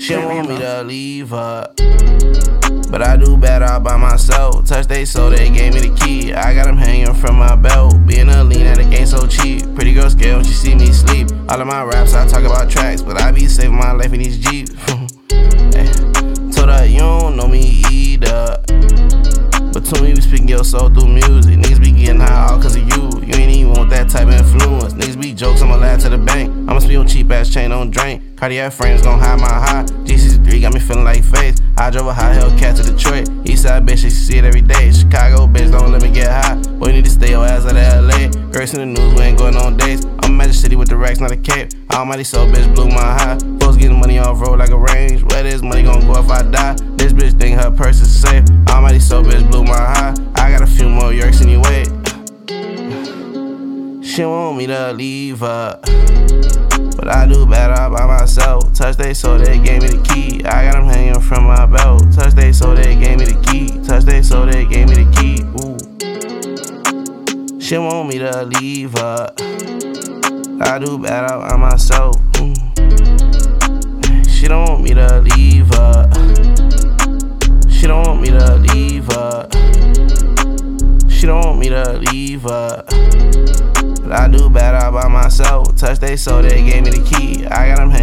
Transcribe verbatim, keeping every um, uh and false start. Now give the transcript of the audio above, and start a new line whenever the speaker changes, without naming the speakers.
She don't want me to leave her, but I do bad all by myself. Touch they soul, they gave me the key. I got them hanging from my belt. Being a lean at a game so cheap. Pretty girl scared when she see me sleep. All of my raps, I talk about tracks, but I be saving my life in these Jeeps. Hey. Told her you don't know me either, but to me we speaking your soul through music. Niggas be getting high all cause of you. You ain't even want that type of influence. Niggas be jokes, I'ma laugh to the bank. I'ma speak on cheap ass chain on drink. Cardiac frames gon' hide my high. G sixty-three got me feeling like face. I drove a high Hellcat to Detroit. Eastside bitch, she see it every day. Chicago bitch, don't let me get high. Boy, you need to stay your ass out of L A. Grace in the news, we ain't going on dates. I'm Magic City with the racks, not a cape. Almighty soul bitch blew my high. Folks getting money off road like a range. Where this money gon' go if I die? This bitch think her purse is safe. Almighty soul bitch blew my high. I got a few more yerks anyway. She want me to leave her, but I do bad all by myself. Touch they soul, they gave me the key. I got them hanging from my belt. Touch they soul, they gave me the key. Touch they soul, they gave me the key. Ooh. She want me to leave her, I do bad all by myself. Mm. She don't want me to leave her. She don't want me to leave her. She don't want me to leave her, but I do bad all by myself. Touch they soul, they gave me the key. I got them